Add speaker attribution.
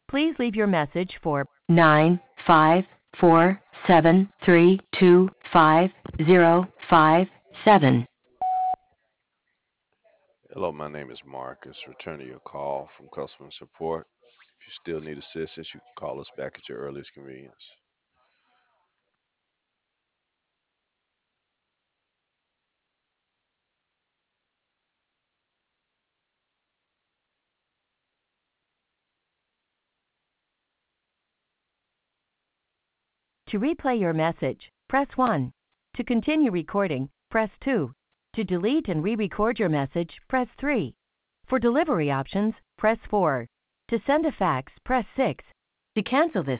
Speaker 1: Please leave your message for 95473255057.
Speaker 2: Hello, my name is Marcus. Returning your call from customer support. If you still need assistance, you can call us back at your earliest convenience.
Speaker 1: To replay your message, press 1. To continue recording, press 2. To delete and re-record your message, press 3. For delivery options, press 4. To send a fax, press 6. To cancel this